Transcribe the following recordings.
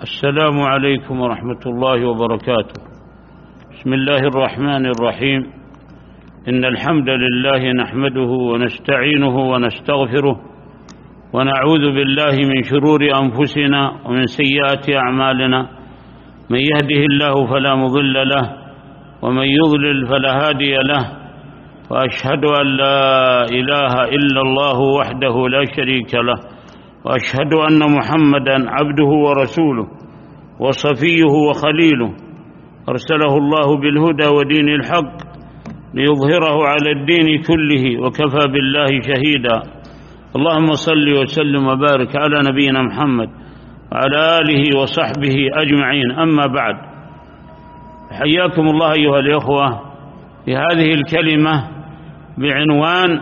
السلام عليكم ورحمة الله وبركاته. بسم الله الرحمن الرحيم. إن الحمد لله نحمده ونستعينه ونستغفره ونعوذ بالله من شرور أنفسنا ومن سيئات أعمالنا، من يهده الله فلا مضل له ومن يضلل فلا هادي له، وأشهد أن لا إله إلا الله وحده لا شريك له، وأشهد أن محمدًا عبده ورسوله وصفيه وخليله، أرسله الله بالهدى ودين الحق ليظهره على الدين كله، وكفى بالله شهيدا. اللهم صل وسلم وبارك على نبينا محمد وعلى آله وصحبه أجمعين. أما بعد، حياكم الله أيها الإخوة في هذه الكلمة بعنوان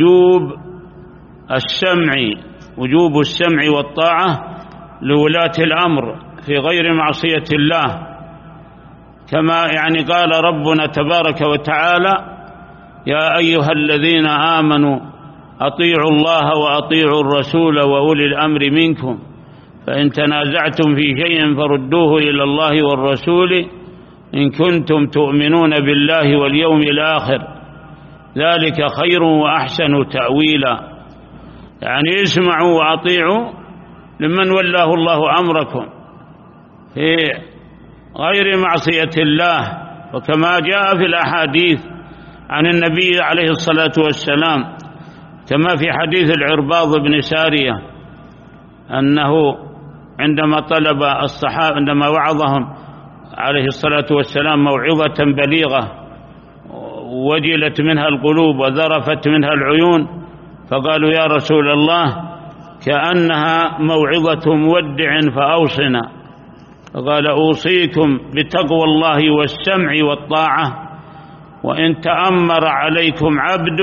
وجوب السمع والطاعة لولاة الأمر في غير معصية الله، كما قال ربنا تبارك وتعالى: يا أيها الذين آمنوا أطيعوا الله وأطيعوا الرسول وأولي الأمر منكم، فإن تنازعتم في شيء فردوه إلى الله والرسول إن كنتم تؤمنون بالله واليوم الآخر، ذلك خير وأحسن تأويلا. اسمعوا وأطيعوا لمن ولاه الله أمركم في غير معصية الله، وكما جاء في الأحاديث عن النبي عليه الصلاة والسلام، كما في حديث العرباض بن سارية أنه عندما وعظهم عليه الصلاة والسلام موعظة بليغة وجلت منها القلوب وذرفت منها العيون، فقالوا: يا رسول الله، كأنها موعظة مودع فأوصنا. فقال: أوصيكم بتقوى الله والسمع والطاعة، وإن تأمر عليكم عبد،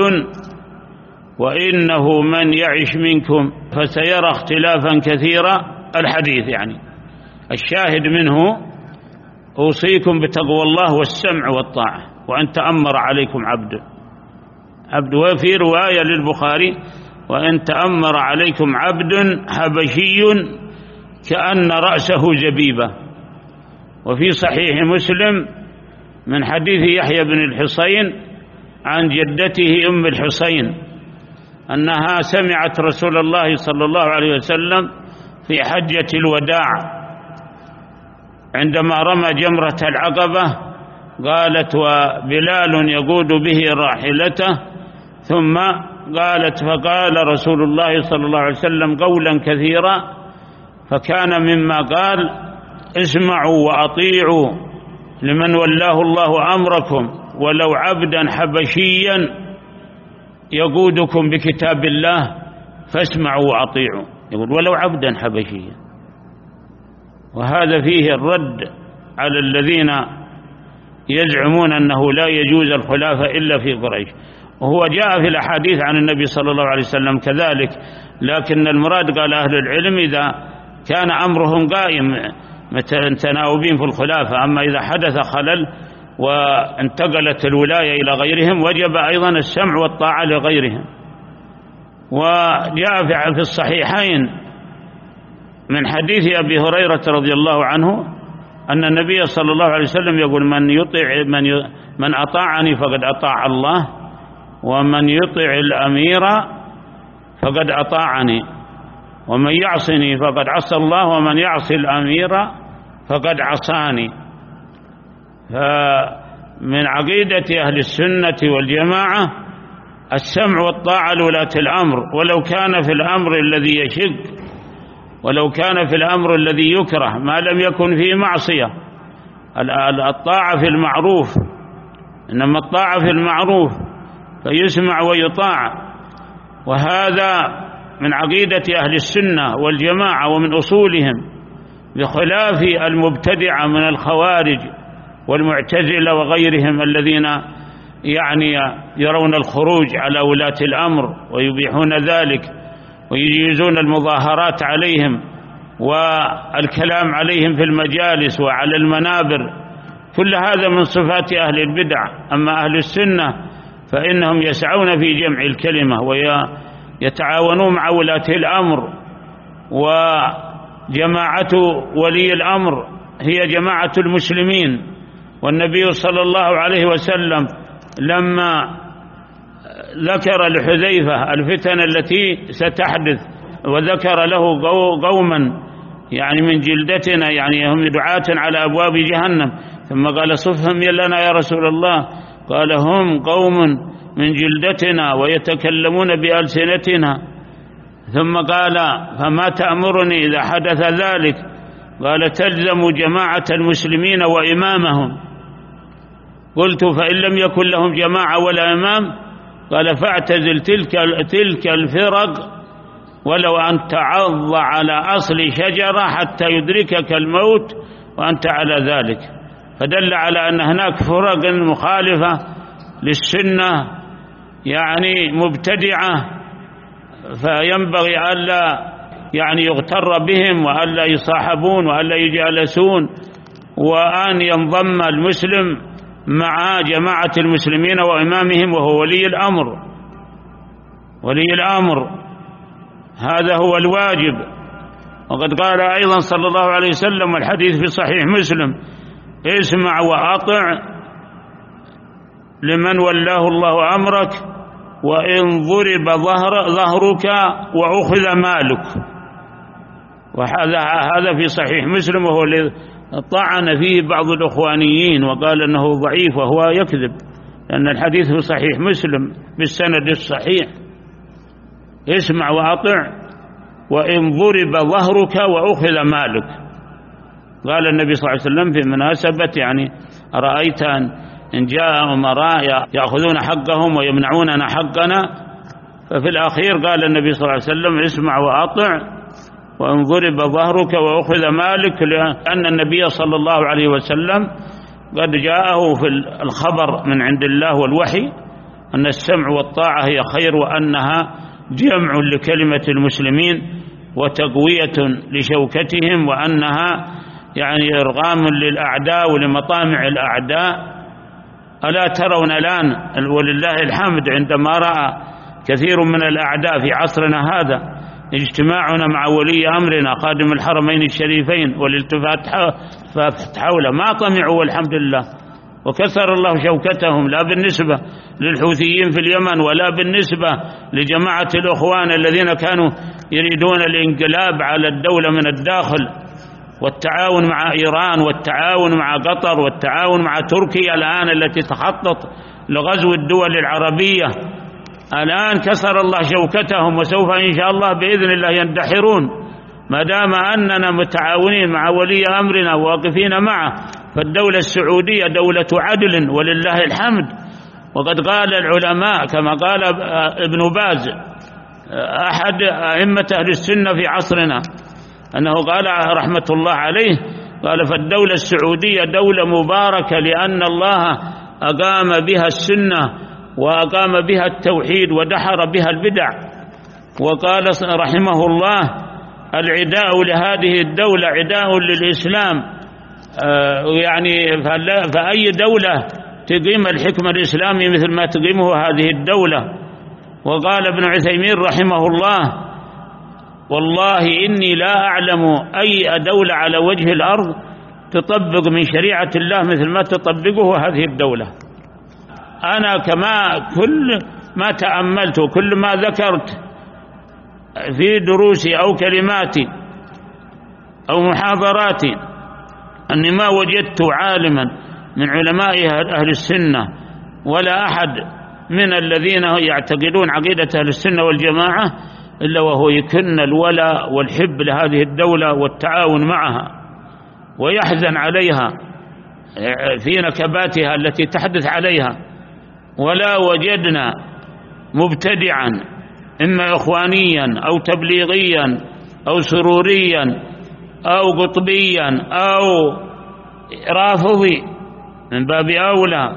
وإنه من يعش منكم فسيرى اختلافا كثيرا. الحديث الشاهد منه: أوصيكم بتقوى الله والسمع والطاعة، وإن تأمر عليكم عبد. وفي رواية للبخاري: وإن تأمر عليكم عبد حبشي كأن رأسه زبيبة. وفي صحيح مسلم من حديث يحيى بن الحصين عن جدته أم الحصين أنها سمعت رسول الله صلى الله عليه وسلم في حجة الوداع عندما رمى جمرة العقبة، قالت: وبلال يقود به راحلته. ثم قالت: فقال رسول الله صلى الله عليه وسلم قولا كثيرا، فكان مما قال: اسمعوا وأطيعوا لمن ولاه الله أمركم، ولو عبدا حبشيا يقودكم بكتاب الله فاسمعوا وأطيعوا. يقول: ولو عبدا حبشيا. وهذا فيه الرد على الذين يزعمون أنه لا يجوز الخلافة إلا في قريش، وهو جاء في الأحاديث عن النبي صلى الله عليه وسلم كذلك، لكن المراد قال أهل العلم إذا كان أمرهم قائم متناوبين في الخلافة، أما إذا حدث خلل وانتقلت الولاية إلى غيرهم وجب أيضا السمع والطاعة لغيرهم. وجاء في الصحيحين من حديث أبي هريرة رضي الله عنه أن النبي صلى الله عليه وسلم يقول: من أطاعني فقد أطاع الله، ومن يطع الأمير فقد أطاعني، ومن يعصني فقد عصى الله، ومن يعصي الأمير فقد عصاني. فمن عقيدة أهل السنة والجماعة السمع والطاعة لولاة الأمر، ولو كان في الأمر الذي يشق، ولو كان في الأمر الذي يكره، ما لم يكن فيه معصية. الطاعة في المعروف، إنما الطاعة في المعروف فيسمع ويطاع، وهذا من عقيدة أهل السنة والجماعة ومن أصولهم، بخلاف المبتدعة من الخوارج والمعتزلة وغيرهم الذين يرون الخروج على ولاة الأمر ويبيحون ذلك ويجيزون المظاهرات عليهم والكلام عليهم في المجالس وعلى المنابر. كل هذا من صفات أهل البدع. أما أهل السنة فإنهم يسعون في جمع الكلمة ويتعاونون مع ولاة الأمر جماعة ولي الأمر هي جماعة المسلمين. والنبي صلى الله عليه وسلم لما ذكر لحذيفة الفتن التي ستحدث وذكر له قوما يعني من جلدتنا، يعني هم دعاة على أبواب جهنم، ثم قال صفهم لنا يا رسول الله، قال هم قوم من جلدتنا ويتكلمون بألسنتنا، ثم قال فما تأمرني إذا حدث ذلك؟ قال تلزم جماعة المسلمين وإمامهم. قلت فإن لم يكن لهم جماعة ولا إمام؟ قال فاعتزل تلك الفرق ولو أن تعض على أصل شجرة حتى يدركك الموت وأنت على ذلك. فدل على أن هناك فرق مخالفة للسنة يعني مبتدعة، فينبغي ألا يعني يغتر بهم وألا يصاحبون وألا يجالسون، وأن ينضم المسلم مع جماعة المسلمين وإمامهم وهو ولي الأمر. ولي الأمر هذا هو الواجب. وقد قال أيضا صلى الله عليه وسلم والحديث في صحيح مسلم: اسمع وأطع لمن ولاه الله أمرك وإن ضرب ظهرك وأخذ مالك. وهذا في صحيح مسلم، وهو الذي طعن فيه بعض الإخوانيين وقال أنه ضعيف، وهو يكذب، لأن الحديث في صحيح مسلم بالسند الصحيح: اسمع وأطع وإن ضرب ظهرك وأخذ مالك. قال النبي صلى الله عليه وسلم في مناسبة يعني أرأيت إن جاء أمراء يأخذون حقهم ويمنعوننا حقنا؟ ففي الأخير قال النبي صلى الله عليه وسلم: اسمع وأطع وإن ضرب ظهرك وأخذ مالك، لأن النبي صلى الله عليه وسلم قد جاءه في الخبر من عند الله والوحي أن السمع والطاعة هي خير، وأنها جمع لكلمة المسلمين وتقوية لشوكتهم، وأنها يعني إرغام للأعداء ولمطامع الأعداء. ألا ترون الآن ولله الحمد عندما رأى كثير من الأعداء في عصرنا هذا اجتماعنا مع ولي أمرنا خادم الحرمين الشريفين والالتفات حوله، ما طمعوا والحمد لله، وكسر الله شوكتهم، لا بالنسبة للحوثيين في اليمن ولا بالنسبة لجماعة الإخوان الذين كانوا يريدون الانقلاب على الدولة من الداخل، والتعاون مع إيران والتعاون مع قطر والتعاون مع تركيا الآن التي تخطط لغزو الدول العربية. الآن كسر الله شوكتهم، وسوف إن شاء الله بإذن الله يندحرون ما دام أننا متعاونين مع ولي أمرنا وواقفين معه. فالدولة السعودية دولة عدل ولله الحمد. وقد قال العلماء كما قال ابن باز أحد أئمة أهل السنة في عصرنا أنه قال رحمة الله عليه، قال: فالدولة السعودية دولة مباركة لأن الله أقام بها السنة وأقام بها التوحيد ودحر بها البدع. وقال رحمه الله: العداء لهذه الدولة عداء للإسلام، يعني فأي دولة تقيم الحكم الإسلامي مثل ما تقيمه هذه الدولة. وقال ابن عثيمين رحمه الله: والله إني لا أعلم أي دولة على وجه الأرض تطبق من شريعة الله مثل ما تطبقه هذه الدولة. أنا كما كل ما تأملت وكل ما ذكرت في دروسي أو كلماتي أو محاضراتي أني ما وجدت عالما من علماء أهل السنة ولا أحد من الذين يعتقدون عقيدة أهل السنة والجماعة إلا وهو يكن الولاء والحب لهذه الدولة والتعاون معها ويحزن عليها في نكباتها التي تحدث عليها. ولا وجدنا مبتدعا إما إخوانيا أو تبليغيا أو سروريا أو قطبيا أو رافضي، من باب أولى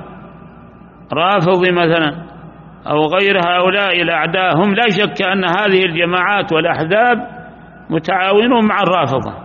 رافضي مثلا أو غير هؤلاء الأعداء، هم لا شك أن هذه الجماعات والأحزاب متعاونون مع الرافضة.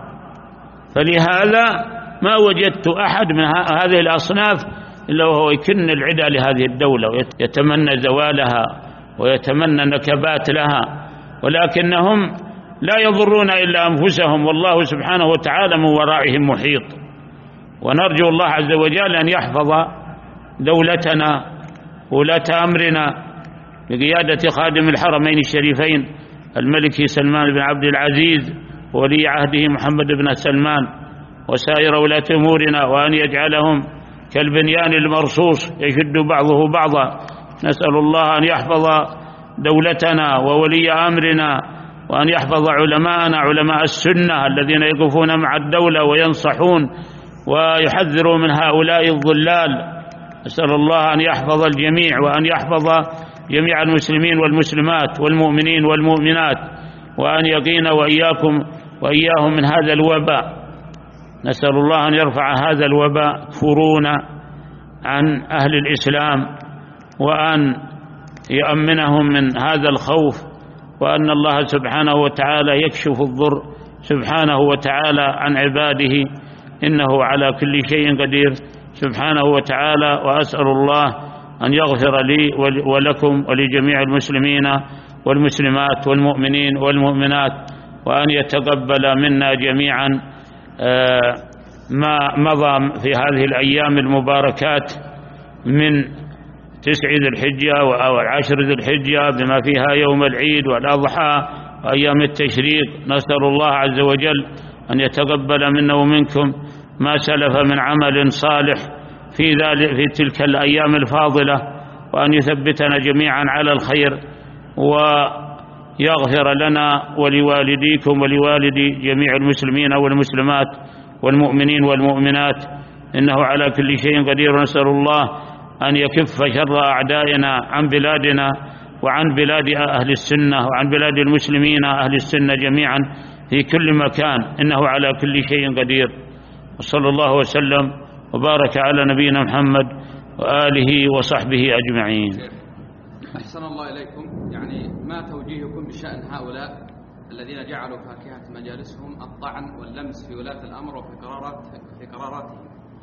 فلهذا ما وجدت أحد من هذه الأصناف إلا وهو يكن العداء لهذه الدولة ويتمنى زوالها ويتمنى نكبات لها، ولكنهم لا يضرون إلا أنفسهم، والله سبحانه وتعالى من ورائهم محيط. ونرجو الله عز وجل أن يحفظ دولتنا ولاة أمرنا بقيادة خادم الحرمين الشريفين الملك سلمان بن عبد العزيز ولي عهده محمد بن سلمان وسائر ولاة أمورنا، وأن يجعلهم كالبنيان المرصوص يشد بعضه بعضا. نسأل الله أن يحفظ دولتنا وولي أمرنا، وأن يحفظ علماءنا علماء السنة الذين يقفون مع الدولة وينصحون ويحذروا من هؤلاء الضلال. أسأل الله أن يحفظ الجميع، وأن يحفظ جميع المسلمين والمسلمات والمؤمنين والمؤمنات، وأن يقينا وإياكم وإياهم من هذا الوباء. نسأل الله أن يرفع هذا الوباء كورونا عن أهل الإسلام، وأن يؤمنهم من هذا الخوف، وأن الله سبحانه وتعالى يكشف الضر سبحانه وتعالى عن عباده، إنه على كل شيء قدير سبحانه وتعالى. وأسأل الله أن يغفر لي ولكم ولجميع المسلمين والمسلمات والمؤمنين والمؤمنات، وأن يتقبل منا جميعا ما مضى في هذه الأيام المباركات من 9 ذي الحجة أو 10 ذي الحجة بما فيها يوم العيد والأضحى وأيام التشريق. نسأل الله عز وجل أن يتقبل منا ومنكم ما سلف من عمل صالح في تلك الأيام الفاضلة، وأن يثبتنا جميعا على الخير، ويغفر لنا ولوالديكم ولوالدي جميع المسلمين والمسلمات والمؤمنين والمؤمنات، إنه على كل شيء قدير. ونسأل الله أن يكف شر أعدائنا عن بلادنا وعن بلاد أهل السنة وعن بلاد المسلمين أهل السنة جميعا في كل مكان، إنه على كل شيء قدير. وصلى الله وسلم وبارك على نبينا محمد وآله وصحبه أجمعين. أحسن الله إليكم. يعني ما توجيهكم بشأن هؤلاء الذين جعلوا فاكهة مجالسهم الطعن واللمس في ولاة الأمر وفي قراراتهم؟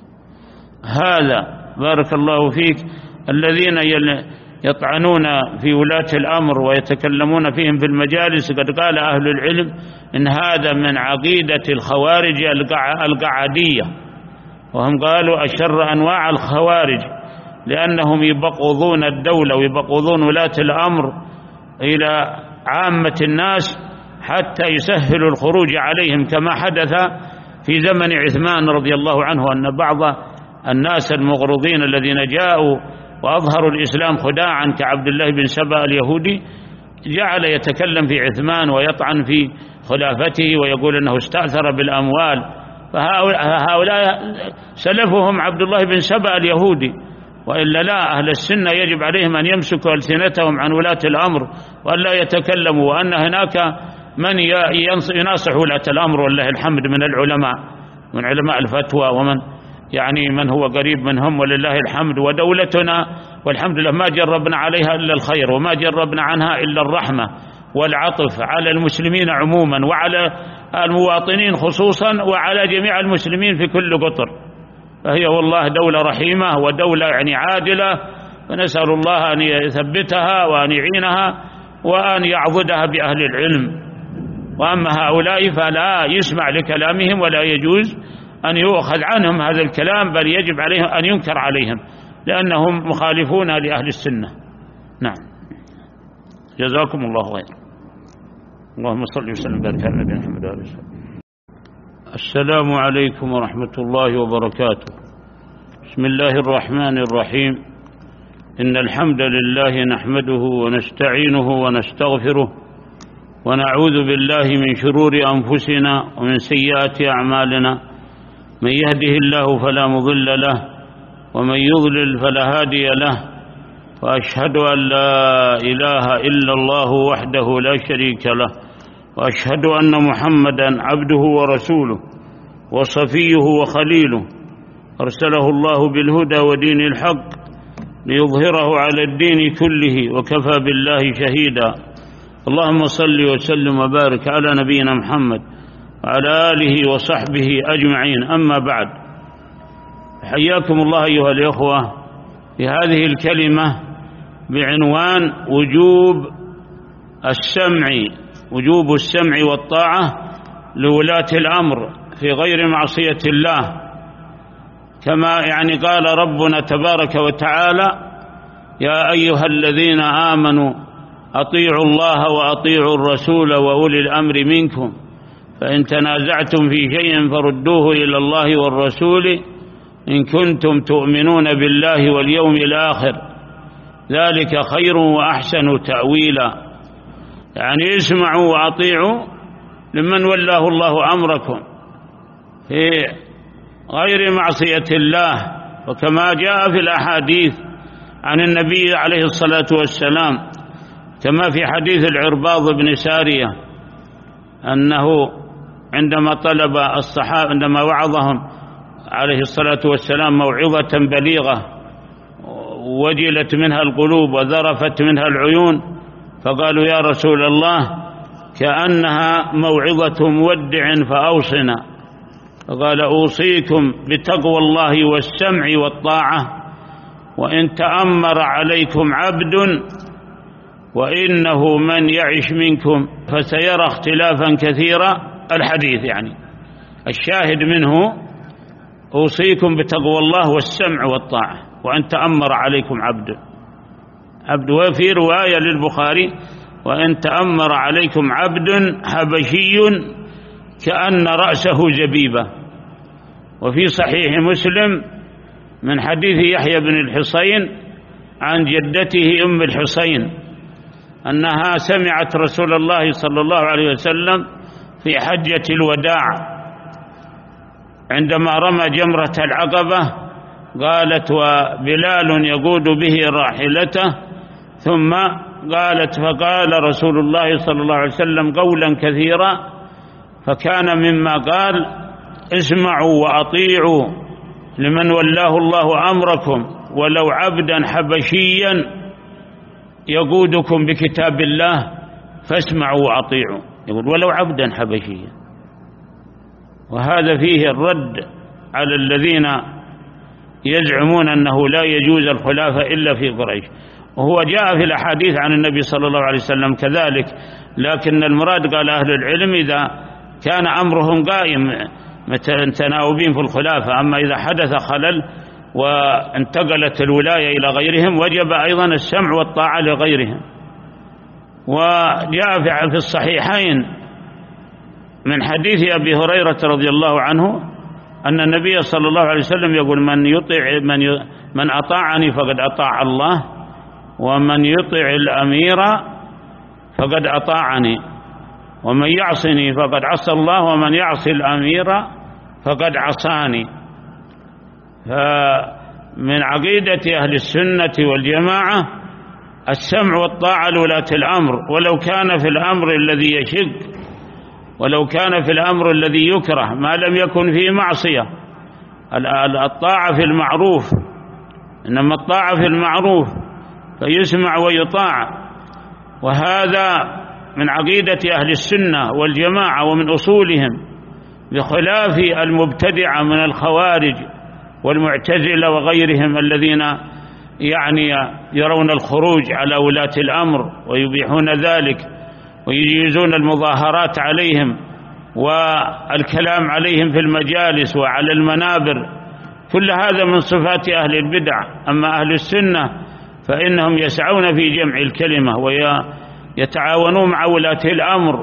هذا بارك الله فيك الذين يطعنون في ولاة الأمر ويتكلمون فيهم في المجالس، قد قال أهل العلم إن هذا من عقيدة الخوارج القعدية، وهم قالوا أشر أنواع الخوارج، لأنهم يبغضون الدولة ويبغضون ولاة الأمر إلى عامة الناس حتى يسهلوا الخروج عليهم، كما حدث في زمن عثمان رضي الله عنه، أن بعض الناس المغرضين الذين جاءوا وأظهروا الإسلام خداعا كعبد الله بن سبأ اليهودي جعل يتكلم في عثمان ويطعن في خلافته ويقول أنه استأثر بالأموال. فهؤلاء سلفهم عبد الله بن سبأ اليهودي، وإلا لا، أهل السنة يجب عليهم أن يمسكوا ألسنتهم عن ولاة الأمر وأن لا يتكلموا، وأن هناك من يناصح ولاة الأمر والله الحمد من العلماء، من علماء الفتوى، ومن يعني من هو قريب منهم ولله الحمد. ودولتنا والحمد لله ما جربنا عليها إلا الخير، وما جربنا عنها إلا الرحمة والعطف على المسلمين عموما وعلى المواطنين خصوصا وعلى جميع المسلمين في كل قطر. فهي والله دولة رحيمة ودولة يعني عادلة، ونسأل الله أن يثبتها وأن يعينها وأن يعضدها بأهل العلم. وأما هؤلاء فلا يسمع لكلامهم ولا يجوز أن يؤخذ عنهم هذا الكلام، بل يجب عليهم أن ينكر عليهم لأنهم مخالفون لأهل السنة. نعم، جزاكم الله خير. اللهم صل وسلم وبارك على نبينا محمد وآله وصحبه. السلام عليكم ورحمة الله وبركاته. بسم الله الرحمن الرحيم. إن الحمد لله نحمده ونستعينه ونستغفره، ونعوذ بالله من شرور أنفسنا ومن سيئات أعمالنا. من يهده الله فلا مضل له، ومن يضلل فلا هادي له، وأشهد أن لا إله إلا الله وحده لا شريك له، وأشهد أن محمدا عبده ورسوله وصفيه وخليله، أرسله الله بالهدى ودين الحق ليظهره على الدين كله، وكفى بالله شهيدا. اللهم صل وسلم وبارك على نبينا محمد وعلى آله وصحبه أجمعين. أما بعد، حياكم الله أيها الإخوة في هذه الكلمة بعنوان وجوب السمع وجوب السمع والطاعة لولاة الأمر في غير معصية الله، كما قال ربنا تبارك وتعالى: يا أيها الذين آمنوا أطيعوا الله وأطيعوا الرسول وأولي الأمر منكم فإن تنازعتم في شيء فردوه إلى الله والرسول إن كنتم تؤمنون بالله واليوم الآخر ذلك خير وأحسن تأويلا. اسمعوا وأطيعوا لمن ولاه الله أمركم في غير معصية الله، وكما جاء في الأحاديث عن النبي عليه الصلاة والسلام، كما في حديث العرباض بن سارية أنه عندما طلب الصحابة عندما وعظهم عليه الصلاة والسلام موعظة بليغة وجلت منها القلوب وذرفت منها العيون، فقالوا: يا رسول الله كأنها موعظة مودع فأوصنا. فقال: أوصيكم بتقوى الله والسمع والطاعة وإن تأمر عليكم عبد وإنه من يعش منكم فسيرى اختلافا كثيرا. الحديث الشاهد منه: أوصيكم بتقوى الله والسمع والطاعة وإن تأمر عليكم عبد. وفي رواية للبخاري: وإن تأمر عليكم عبد حبشي كأن رأسه زبيبة. وفي صحيح مسلم من حديث يحيى بن الحصين عن جدته أم الحصين أنها سمعت رسول الله صلى الله عليه وسلم في حجة الوداع عندما رمى جمرة العقبة، قالت: وبلال يقود به راحلته. ثم قالت: فقال رسول الله صلى الله عليه وسلم قولا كثيرا، فكان مما قال: اسمعوا وأطيعوا لمن ولاه الله أمركم ولو عبدا حبشيا يقودكم بكتاب الله فاسمعوا وأطيعوا. يقول: ولو عبدا حبشيا. وهذا فيه الرد على الذين يزعمون أنه لا يجوز الخلافة إلا في قريش، وهو جاء في الأحاديث عن النبي صلى الله عليه وسلم كذلك، لكن المراد قال أهل العلم إذا كان أمرهم قائم متناوبين في الخلافة، أما إذا حدث خلل وانتقلت الولاية إلى غيرهم وجب أيضا السمع والطاعة لغيرهم. وجاء في الصحيحين من حديث أبي هريرة رضي الله عنه أن النبي صلى الله عليه وسلم يقول: من أطاعني فقد أطاع الله ومن يطع الأمير فقد أطاعني ومن يعصني فقد عصى الله ومن يعصي الأمير فقد عصاني. فمن عقيدة أهل السنة والجماعة السمع والطاعة لولاة الأمر، ولو كان في الأمر الذي يشق، ولو كان في الأمر الذي يكره ما لم يكن فيه معصية. الطاعة في المعروف، إنما الطاعة في المعروف فيسمع ويطاع، وهذا من عقيدة أهل السنة والجماعة ومن أصولهم، بخلاف المبتدعة من الخوارج والمعتزلة وغيرهم الذين يرون الخروج على ولاة الأمر ويبيحون ذلك ويجيزون المظاهرات عليهم والكلام عليهم في المجالس وعلى المنابر. كل هذا من صفات أهل البدع. أما أهل السنة فإنهم يسعون في جمع الكلمة ويتعاونون مع ولاة الأمر،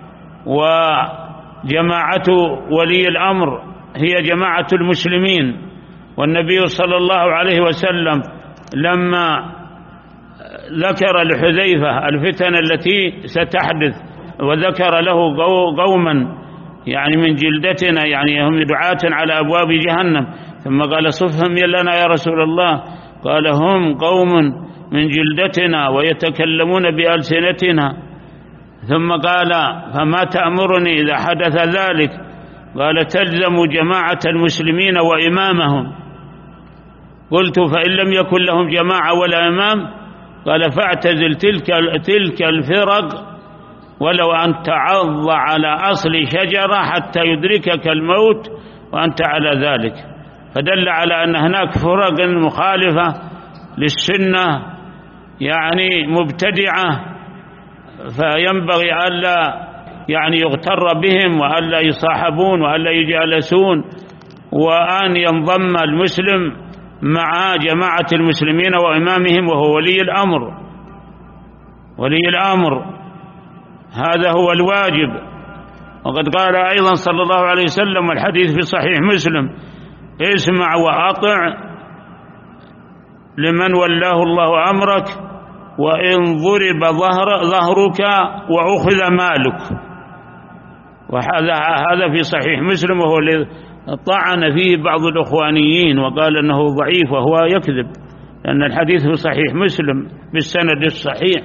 وجماعة ولي الأمر هي جماعة المسلمين. والنبي صلى الله عليه وسلم لما ذكر لحذيفة الفتن التي ستحدث وذكر له قوما من جلدتنا هم دعاة على أبواب جهنم، ثم قال: صفهم لنا يا رسول الله. قال: هم قوم من جلدتنا ويتكلمون بألسنتنا. ثم قال: فما تأمرني إذا حدث ذلك؟ قال: تلزم جماعة المسلمين وإمامهم. قلت: فإن لم يكن لهم جماعة ولا إمام؟ قال: فاعتزل تلك الفرق ولو أن تعض على أصل شجرة حتى يدركك الموت وأنت على ذلك. فدل على أن هناك فرق مخالفة للسنة مبتدعة فينبغي ألا يعني يغتر بهم وألا يصاحبون وألا يجالسون، وأن ينضم المسلم مع جماعة المسلمين وإمامهم وهو ولي الأمر. ولي الأمر هذا هو الواجب. وقد قال أيضا صلى الله عليه وسلم والحديث في صحيح مسلم: اسمع وأطع لمن ولاه الله أمرك وإن ضرب ظهرك وأخذ مالك. وهذا في صحيح مسلم، وهو الذي طعن فيه بعض الإخوانيين وقال أنه ضعيف، وهو يكذب، لأن الحديث في صحيح مسلم بالسند الصحيح: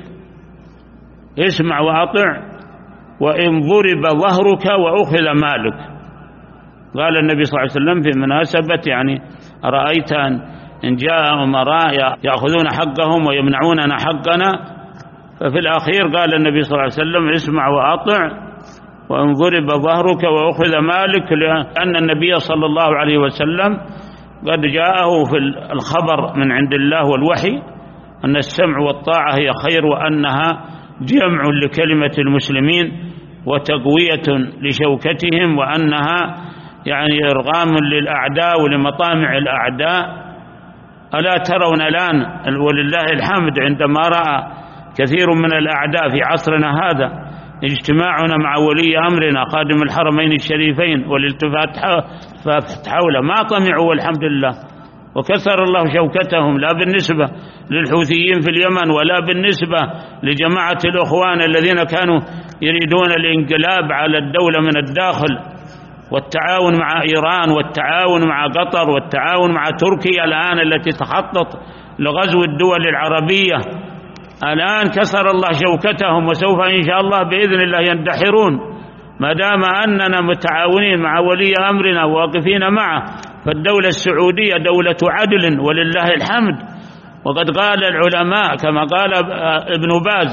اسمع وأطع وإن ضرب ظهرك وأخذ مالك. قال النبي صلى الله عليه وسلم في مناسبة يعني أرأيت إن جاء أمراء يأخذون حقهم ويمنعوننا حقنا، ففي الأخير قال النبي صلى الله عليه وسلم: اسمع وأطع وإن ضرب ظهرك وأخذ مالك، لأن النبي صلى الله عليه وسلم قد جاءه في الخبر من عند الله والوحي أن السمع والطاعة هي خير، وأنها جمع لكلمة المسلمين وتقوية لشوكتهم، وأنها يعني إرغام للأعداء ولمطامع الأعداء. ألا ترون الآن ولله الحمد عندما رأى كثير من الأعداء في عصرنا هذا اجتماعنا مع ولي أمرنا خادم الحرمين الشريفين والالتفات حوله، ما طمعوا والحمد لله، وكسر الله شوكتهم، لا بالنسبة للحوثيين في اليمن ولا بالنسبة لجماعة الإخوان الذين كانوا يريدون الانقلاب على الدولة من الداخل، والتعاون مع إيران والتعاون مع قطر والتعاون مع تركيا الآن التي تخطط لغزو الدول العربية. الآن كسر الله شوكتهم، وسوف إن شاء الله بإذن الله يندحرون ما دام أننا متعاونين مع ولي أمرنا وواقفين معه. فالدولة السعودية دولة عدل ولله الحمد. وقد قال العلماء كما قال ابن باز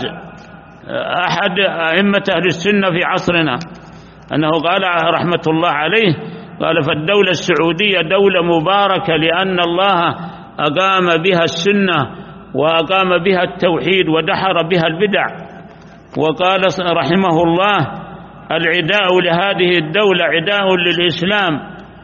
أحد أئمة أهل السنة في عصرنا أنه قال رحمة الله عليه، قال: فالدولة السعودية دولة مباركة لأن الله أقام بها السنة وأقام بها التوحيد ودحر بها البدع. وقال رحمه الله: العداء لهذه الدولة عداء للإسلام،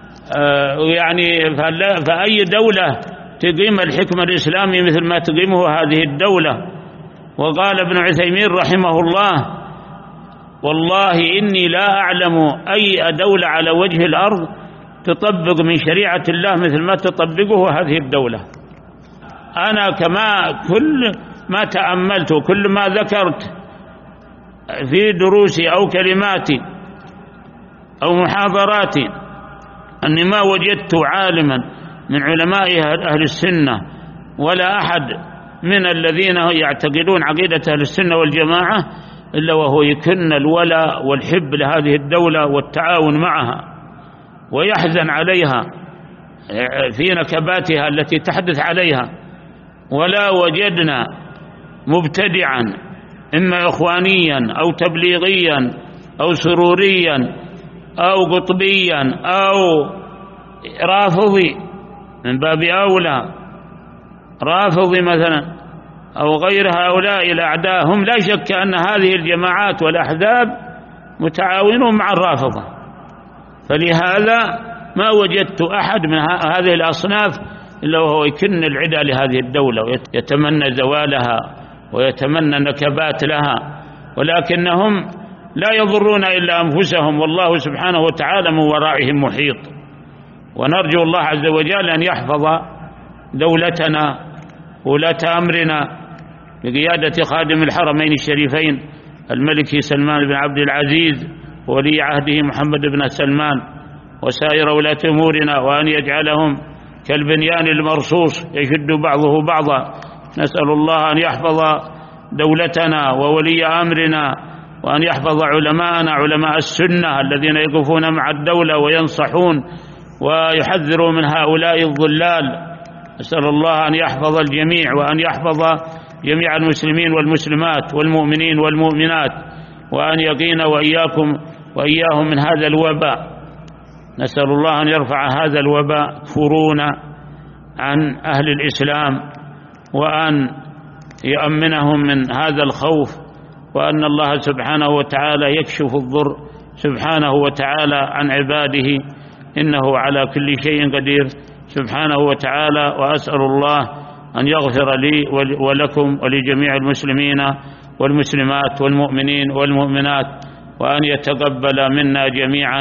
يعني فأي دولة تقيم الحكم الإسلامي مثل ما تقيمه هذه الدولة. وقال ابن عثيمين رحمه الله: والله إني لا أعلم أي دولة على وجه الأرض تطبق من شريعة الله مثل ما تطبقه هذه الدولة. أنا كما كل ما تأملت وكل ما ذكرت في دروسي أو كلماتي أو محاضراتي أني ما وجدت عالما من علماء أهل السنة ولا أحد من الذين يعتقدون عقيدة أهل السنة والجماعة إلا وهو يكن الولاء والحب لهذه الدولة والتعاون معها، ويحزن عليها في نكباتها التي تحدث عليها. ولا وجدنا مبتدعا إما إخوانيا أو تبليغيا أو سروريا أو قطبيا أو رافضي، من باب أولى رافضي مثلا أو غير هؤلاء الأعداء، هم لا شك أن هذه الجماعات والأحزاب متعاونون مع الرافضة. فلهذا ما وجدت أحد من هذه الأصناف إلا وهو يكن العداء لهذه الدولة ويتمنى زوالها ويتمنى نكبات لها، ولكنهم لا يضرون إلا أنفسهم، والله سبحانه وتعالى من ورائهم محيط. ونرجو الله عز وجل أن يحفظ دولتنا ولاة أمرنا بقيادة خادم الحرمين الشريفين الملك سلمان بن عبد العزيز ولي عهده محمد بن سلمان وسائر ولاة أمورنا، وأن يجعلهم كالبنيان المرصوص يشد بعضه بعضا. نسأل الله أن يحفظ دولتنا وولي أمرنا، وأن يحفظ علماءنا علماء السنة الذين يقفون مع الدولة وينصحون ويحذروا من هؤلاء الضلال. أسأل الله أن يحفظ الجميع، وأن يحفظ جميع المسلمين والمسلمات والمؤمنين والمؤمنات، وأن يقينا وإياكم وإياهم من هذا الوباء. نسأل الله أن يرفع هذا الوباء فرونا عن أهل الإسلام، وأن يأمنهم من هذا الخوف وأن الله سبحانه وتعالى يكشف الضر سبحانه وتعالى عن عباده، إنه على كل شيء قدير سبحانه وتعالى. وأسأل الله أن يغفر لي ولكم ولجميع المسلمين والمسلمات والمؤمنين والمؤمنات، وأن يتقبل منا جميعا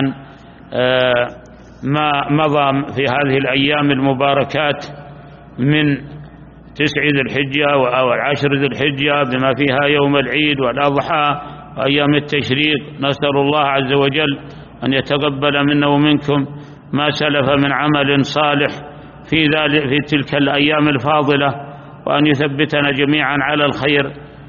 ما مضى في هذه الأيام المباركات من 9 ذي الحجة أو 10 ذي الحجة بما فيها يوم العيد والأضحى وأيام التشريق. نسأل الله عز وجل أن يتقبل منا ومنكم ما سلف من عمل صالح في تلك الأيام الفاضلة، وأن يثبتنا جميعا على الخير،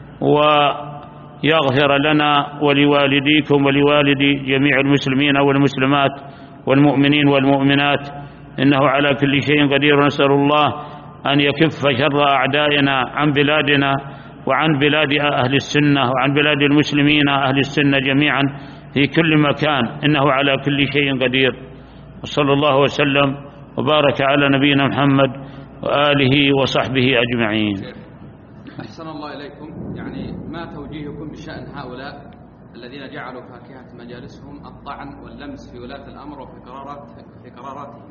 ويغفر لنا ولوالديكم ولوالدي جميع المسلمين والمسلمات والمؤمنين والمؤمنات، إنه على كل شيء قدير. ونسأل الله أن يكف شر أعدائنا عن بلادنا وعن بلاد أهل السنة وعن بلاد المسلمين أهل السنة جميعا في كل مكان، إنه على كل شيء قدير. وصلى الله وسلم وبارك على نبينا محمد وآله وصحبه أجمعين. أحسن الله إليكم، يعني ما توجيهكم بشأن هؤلاء الذين جعلوا فاكهة مجالسهم الطعن واللمس في ولاة الأمر وفي قراراتهم؟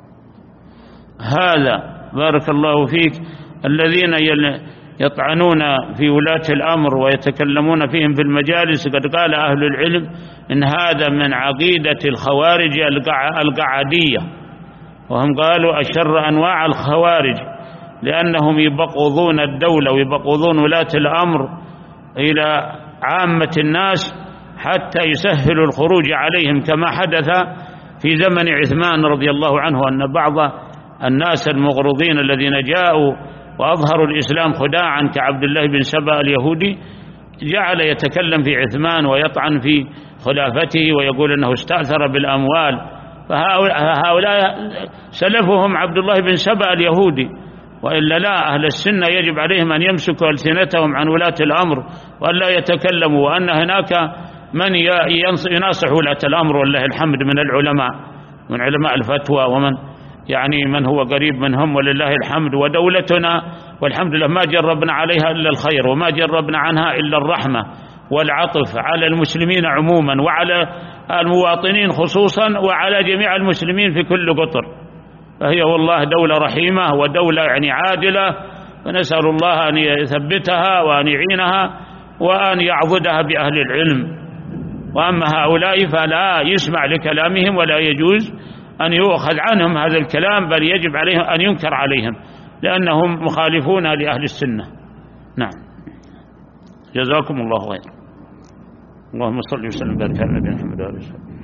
هذا بارك الله فيك الذين يطعنون في ولاة الأمر ويتكلمون فيهم في المجالس، قد قال أهل العلم إن هذا من عقيدة الخوارج القعدية، وهم قالوا أشر أنواع الخوارج، لأنهم يبغضون الدولة ويبغضون ولاة الأمر إلى عامة الناس حتى يسهلوا الخروج عليهم، كما حدث في زمن عثمان رضي الله عنه أن بعض الناس المغرضين الذين جاءوا وأظهروا الإسلام خداعا كعبد الله بن سبأ اليهودي جعل يتكلم في عثمان ويطعن في خلافته ويقول أنه استأثر بالأموال. فهؤلاء سلفهم عبد الله بن سبأ اليهودي، وإلا لا، أهل السنة يجب عليهم أن يمسكوا ألسنتهم عن ولاة الأمر وأن لا يتكلموا، وأن هناك من يناصح ولاة الأمر والله الحمد من العلماء، من علماء الفتوى، ومن يعني من هو قريب منهم ولله الحمد. ودولتنا والحمد لله ما جربنا عليها إلا الخير، وما جربنا عنها إلا الرحمة والعطف على المسلمين عموما وعلى المواطنين خصوصا وعلى جميع المسلمين في كل قطر. فهي والله دولة رحيمة ودولة يعني عادلة، ونسأل الله أن يثبتها وأن يعينها وأن يعضدها بأهل العلم. وأما هؤلاء فلا يسمع لكلامهم ولا يجوز أن يؤخذ عنهم هذا الكلام، بل يجب عليهم أن ينكر عليهم لأنهم مخالفون لأهل السنة. نعم، جزاكم الله خير. اللهم صل وسلم وبارك على نبينا محمد وعلى آله وصحبه.